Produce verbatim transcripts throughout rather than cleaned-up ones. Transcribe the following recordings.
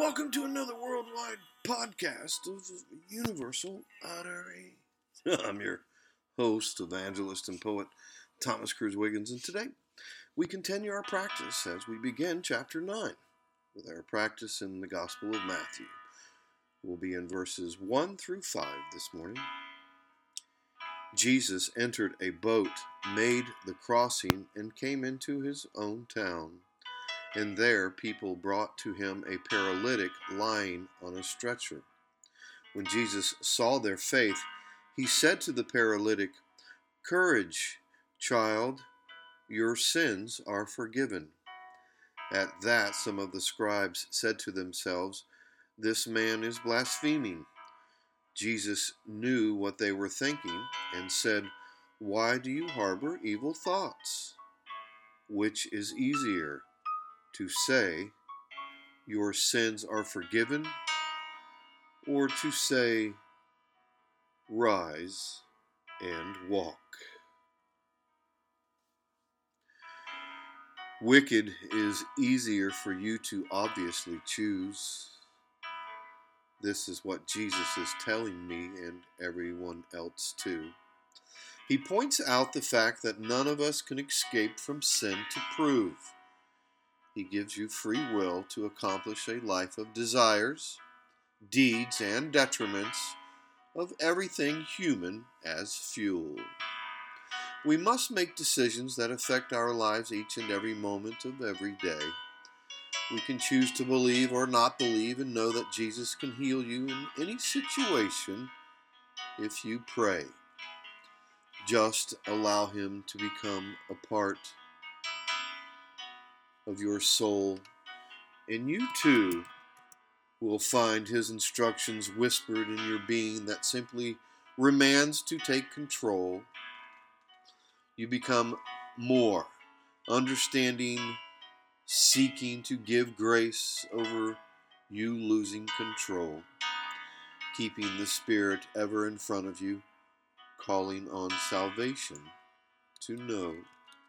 welcome to another worldwide podcast of Universal Adoration. I'm your host, evangelist, and poet Thomas Cruz Wiggins, and today we continue our practice as we begin chapter nine with our practice in the Gospel of Matthew. We'll be in verses one through five this morning. Jesus entered a boat, made the crossing, and came into his own town. And there people brought to him a paralytic lying on a stretcher. When Jesus saw their faith, he said to the paralytic, "Courage, child, your sins are forgiven." At that some of the scribes said to themselves, "This man is blaspheming." Jesus knew what they were thinking and said, "Why do you harbor evil thoughts? Which is easier, to say, 'Your sins are forgiven,' or to say, 'Rise and walk'?" Wicked is easier for you to obviously choose. This is what Jesus is telling me and everyone else too. He points out the fact that none of us can escape from sin to prove. He gives you free will to accomplish a life of desires, deeds, and detriments of everything human as fuel. We must make decisions that affect our lives each and every moment of every day. We can choose to believe or not believe and know that Jesus can heal you in any situation if you pray. Just allow him to become a part of your soul, and you too will find his instructions whispered in your being that simply demands to take control. You become more understanding, seeking to give grace over you losing control, keeping the Spirit ever in front of you, calling on salvation to know.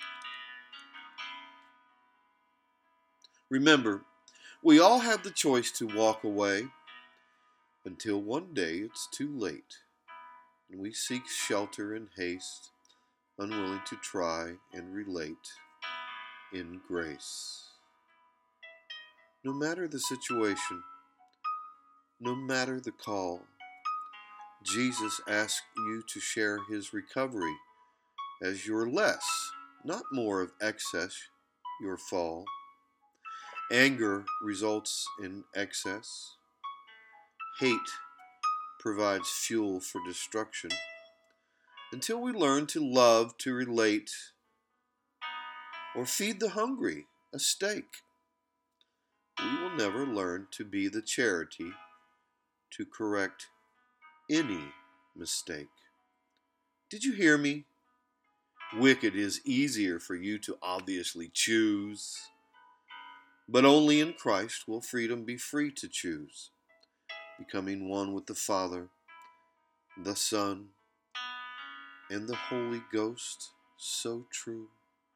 Remember, we all have the choice to walk away until one day it's too late, and we seek shelter in haste, unwilling to try and relate in grace. No matter the situation, no matter the call, Jesus asks you to share his recovery as your less, not more of excess, your fall. Anger results in excess. Hate provides fuel for destruction. Until we learn to love, to relate, or feed the hungry a steak, we will never learn to be the charity to correct any mistake. Did you hear me? Wicked is easier for you to obviously choose. But only in Christ will freedom be free to choose, becoming one with the Father, the Son, and the Holy Ghost. So true.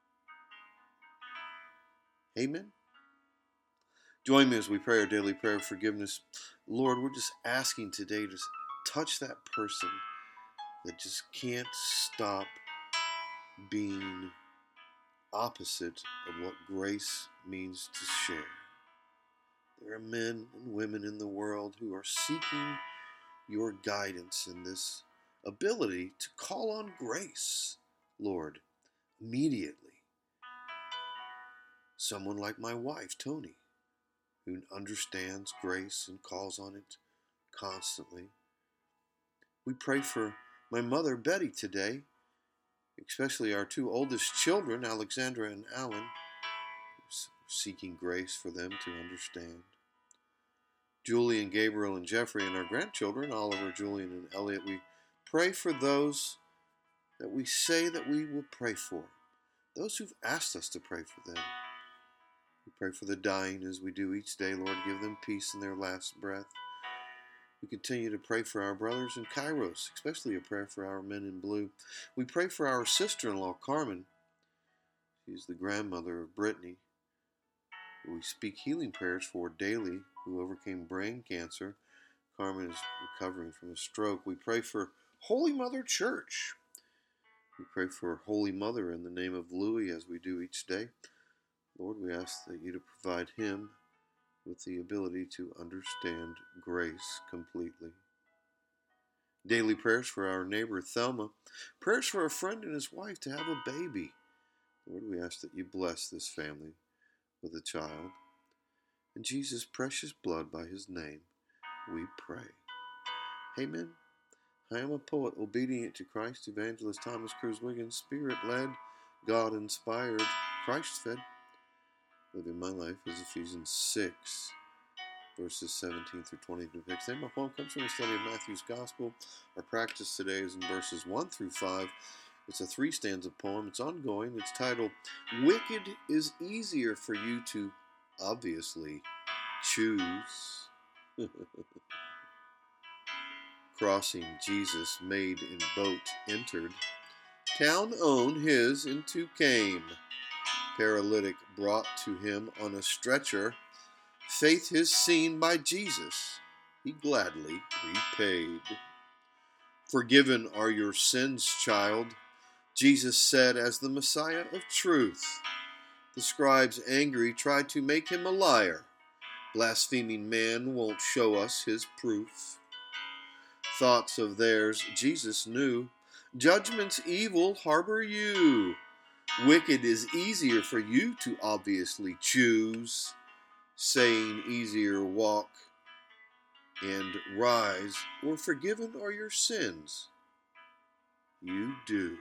Amen. Join me as we pray our daily prayer of forgiveness. Lord, we're just asking today to touch that person that just can't stop being opposite of what grace means to share. There are men and women in the world who are seeking your guidance in this ability to call on grace, Lord, immediately. Someone like my wife, Tony, who understands grace and calls on it constantly. We pray for my mother, Betty, today, especially our two oldest children, Alexandra and Alan, seeking grace for them to understand. Julie and Gabriel and Jeffrey and our grandchildren, Oliver, Julian, and Elliot, we pray for those that we say that we will pray for, those who've asked us to pray for them. We pray for the dying as we do each day. Lord, give them peace in their last breath. We continue to pray for our brothers in Kairos, especially a prayer for our men in blue. We pray for our sister-in-law, Carmen. She's the grandmother of Brittany, who we speak healing prayers for daily who overcame brain cancer. Carmen is recovering from a stroke. We pray for Holy Mother Church. We pray for Holy Mother in the name of Louis as we do each day. Lord, we ask that you to provide him with the ability to understand grace completely. Daily prayers for our neighbor Thelma. Prayers for a friend and his wife to have a baby. Lord, we ask that you bless this family with a child. In Jesus' precious blood by his name, we pray. Amen. I am a poet, obedient to Christ, evangelist Thomas Cruz Wiggins, spirit-led, God-inspired, Christ-fed. Living my life is Ephesians six, verses seventeen through twenty depicts. And my poem comes from a study of Matthew's Gospel. Our practice today is in verses one through five. It's a three-stanza poem. It's ongoing. It's titled, Wicked is Easier for You to Obviously Choose. Crossing Jesus, made in boat, entered. Town own his into came. Paralytic brought to him on a stretcher. Faith his seen by Jesus, he gladly repaid. Forgiven are your sins, child, Jesus said as the Messiah of truth. The scribes angry tried to make him a liar. Blaspheming man won't show us his proof. Thoughts of theirs Jesus knew. Judgment's evil harbor you. Wicked is easier for you to obviously choose. Saying easier walk and rise, or forgiven are your sins. You do.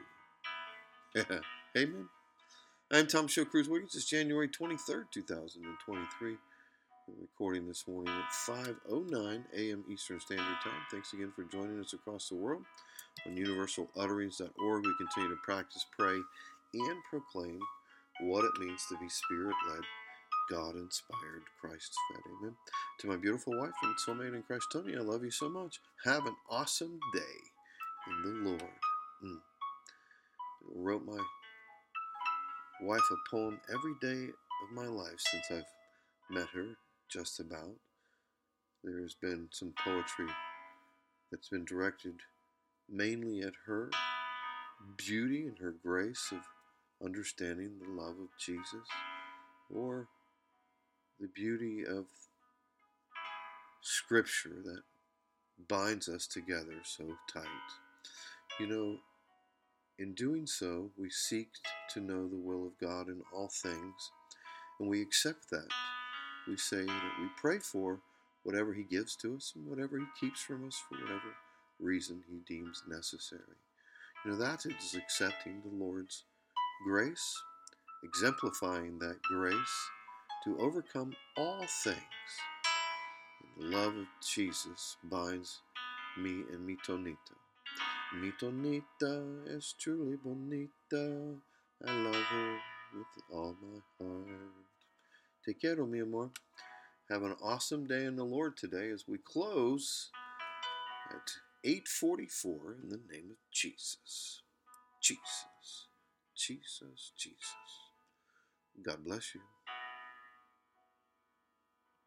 Amen. I'm Tom Show Cruz Wiggins. It's January twenty-third, two thousand twenty-three. We're recording this morning at five oh nine a.m. Eastern Standard Time. Thanks again for joining us across the world. On universal utterings dot org, we continue to practice, pray, and proclaim what it means to be spirit-led, God-inspired, Christ-fed. Amen. To my beautiful wife and soulmate in Christ, Tony, I love you so much. Have an awesome day in the Lord. Mm. I wrote my wife a poem every day of my life since I've met her, just about. There's been some poetry that's been directed mainly at her beauty and her grace of understanding the love of Jesus, or the beauty of Scripture that binds us together so tight. You know, in doing so, we seek to know the will of God in all things, and we accept that. We say that we pray for whatever he gives to us and whatever he keeps from us for whatever reason he deems necessary. You know, that is accepting the Lord's grace, exemplifying that grace to overcome all things. And the love of Jesus binds me and mi tonita. Mi tonita es truly bonita. I love her with all my heart. Te quiero, mi amor. Have an awesome day in the Lord today as we close at eight forty-four in the name of Jesus. Jesus. Jesus. Jesus. God bless you.